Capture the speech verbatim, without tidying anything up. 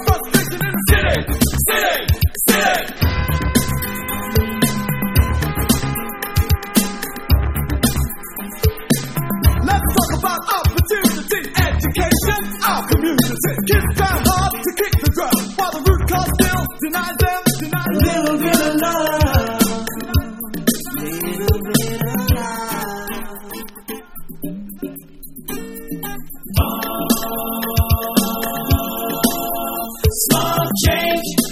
frustration in the city, city, city. Let's talk about opportunity, education, our community. Kids try hard to kick the drum, while the root cause still denies them, denies them. Little bit of love, little bit of love. Oh, small change.